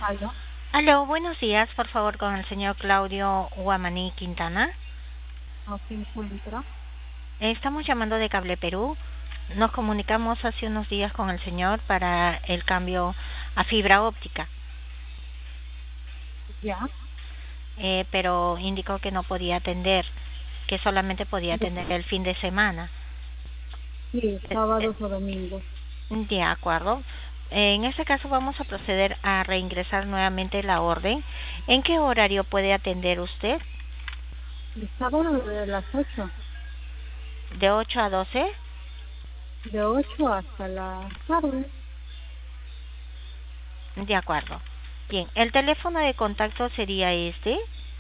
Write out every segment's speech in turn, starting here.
¿Aló? Aló, buenos días, por favor, con el señor Claudio Guamaní Quintana. ¿No se encuentra? Estamos llamando de Cable Perú. Nos comunicamos hace unos días con el señor para el cambio a fibra óptica, Ya, pero indicó que no podía atender, que solamente podía ya. atender el fin de semana. Sí, Eh, eh, sábados o domingos. de acuerdo. En este caso vamos a proceder a reingresar nuevamente la orden. ¿En qué horario puede atender usted? El sábado de las 8, ¿De 8 a 12? de 8 hasta la tarde. De acuerdo. Bien, el teléfono de contacto sería este.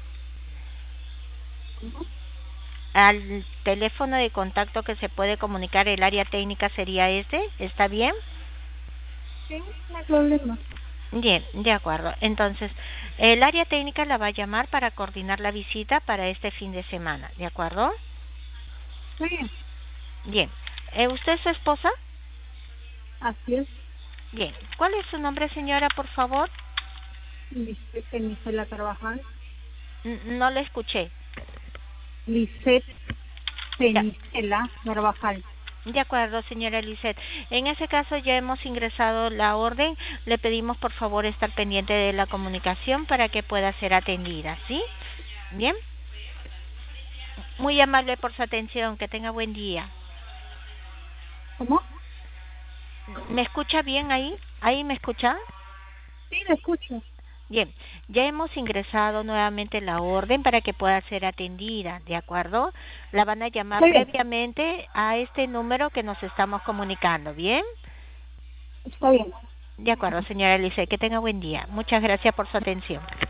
¿No? Al teléfono de contacto que se puede comunicar el área técnica sería este. ¿Está bien? Sí, no hay problema. Bien, de acuerdo. Entonces, el área técnica la va a llamar para coordinar la visita para este fin de semana. ¿De acuerdo? Sí, Bien. ¿Usted es su esposa? así es. Bien. ¿Cuál es su nombre, señora, por favor? Lisette Carvajal. No le escuché. Lisette Ya. Penicela Carvajal. De acuerdo, señora Lisset. En ese caso ya hemos ingresado la orden. Le pedimos por favor estar pendiente de la comunicación para que pueda ser atendida, ¿sí? Bien. Muy amable por su atención. Que tenga buen día. ¿Cómo? ¿Me escucha bien ahí? ¿Ahí me escucha? Sí, lo escucho. Bien, ya hemos ingresado nuevamente la orden para que pueda ser atendida, ¿de acuerdo? La van a llamar Está bien, previamente a este número que nos estamos comunicando, ¿bien? está bien. De acuerdo, señora Elise, que tenga buen día. Muchas gracias por su atención.